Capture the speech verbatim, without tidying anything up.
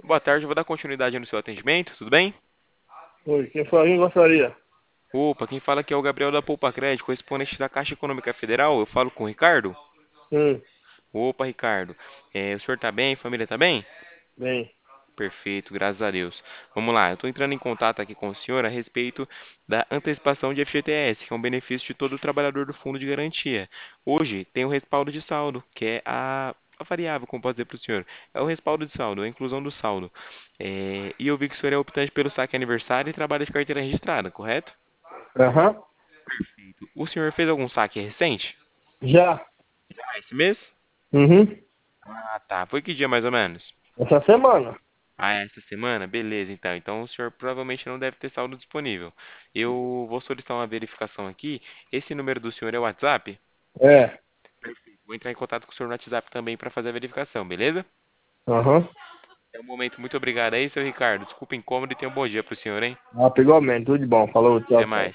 Boa tarde, eu vou dar continuidade no seu atendimento, tudo bem? Oi, quem fala quem gostaria? Opa, quem fala aqui é o Gabriel da Poupa Crédito, correspondente da Caixa Econômica Federal. Eu falo com o Ricardo? Hum, Opa, Ricardo. É, o senhor tá bem? Família tá bem? bem. Perfeito, graças a Deus. Vamos lá, eu estou entrando em contato aqui com o senhor a respeito da antecipação de F G T S, que é um benefício de todo trabalhador do Fundo de Garantia. Hoje tem o respaldo de saldo, que é a, a variável, como posso dizer para o senhor. É o respaldo de saldo, a inclusão do saldo. É, e eu vi que o senhor é optante pelo saque aniversário e trabalha de carteira registrada, correto? Aham. O senhor fez algum saque recente? Já. Ah, esse mês? Uhum. Ah, tá. Foi que dia mais ou menos? Essa semana. Ah, essa semana? Beleza, então. Então o senhor provavelmente não deve ter saldo disponível. Eu vou solicitar uma verificação aqui. Esse número do senhor é o WhatsApp? É. Vou entrar em contato com o senhor no WhatsApp também para fazer a verificação, beleza? Aham. É um momento. Muito obrigado aí, seu Ricardo. Desculpa o incômodo e tenha um bom dia pro senhor, hein? Ah, igualmente, tudo de bom. Falou, tchau, Até tchau. mais.